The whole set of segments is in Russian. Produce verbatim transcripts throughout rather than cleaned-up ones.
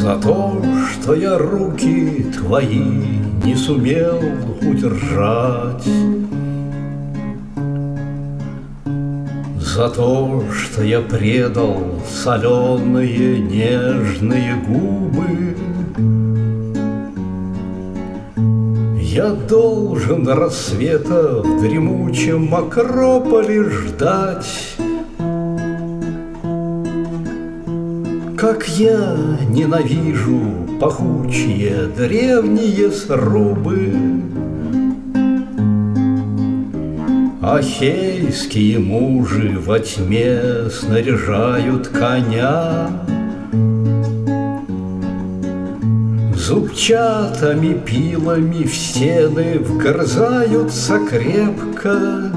За то, что я руки твои не сумел удержать, за то, что я предал соленые нежные губы, я должен рассвета в дремучем Акрополе ждать. Как я ненавижу пахучие древние срубы, ахейские мужи во тьме снаряжают коня, зубчатыми пилами в стены вгрызаются крепко.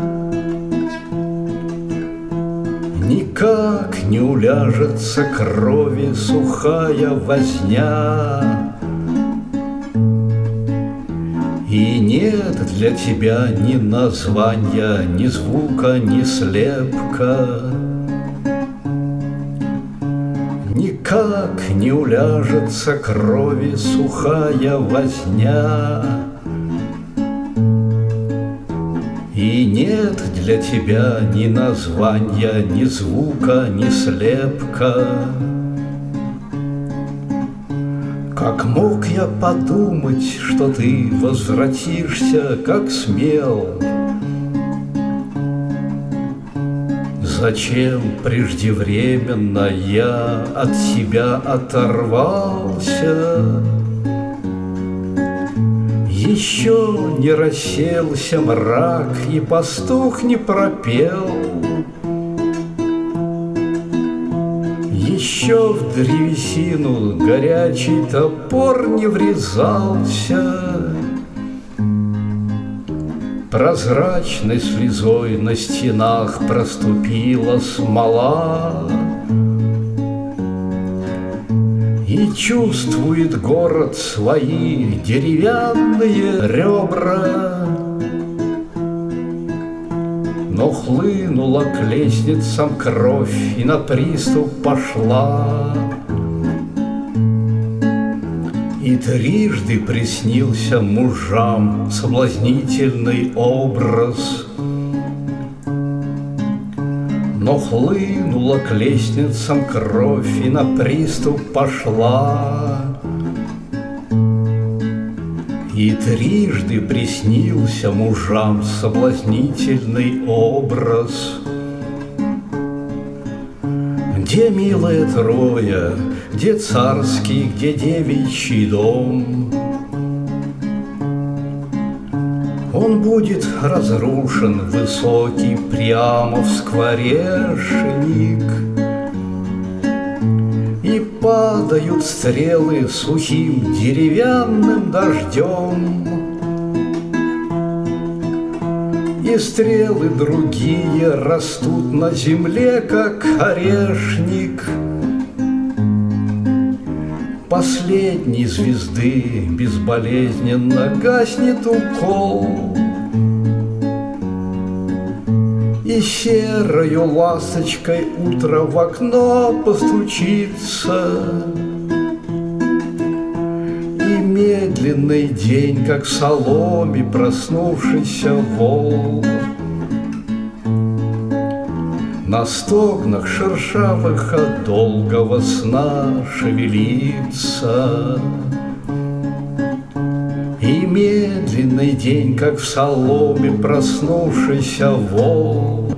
Никак не уляжется крови сухая возня, и нет для тебя ни названия, ни звука, ни слепка. Никак не уляжется крови сухая возня, и нет для тебя ни названия, ни звука, ни слепка. Как мог я подумать, что ты возвратишься, как смел? Зачем преждевременно я от тебя оторвался? Еще не расселся мрак, и пастух не пропел. Еще в древесину горячий топор не врезался. Прозрачной слезой на стенах проступила смола, и чувствует город свои деревянные ребра. Но хлынула к лестницам кровь и на приступ пошла, и трижды приснился мужам соблазнительный образ. Но хлынула к лестницам кровь и на приступ пошла, и трижды приснился мужам соблазнительный образ. Где милая Троя, где царский, где девичий дом? Он будет разрушен, высокий Приамов скворечник, и падают стрелы сухим деревянным дождем, и стрелы другие растут на земле, как орешник. Последней звезды безболезненно гаснет укол, и серою ласточкой утро в окно постучится, и медленный день, как в соломе проснувшийся вол, на стогнах шершавых от долгого сна шевелится. И медленный день, как в соломе проснувшийся вол,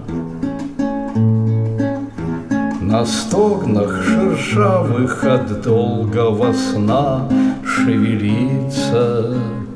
на стогнах шершавых от долгого сна шевелится.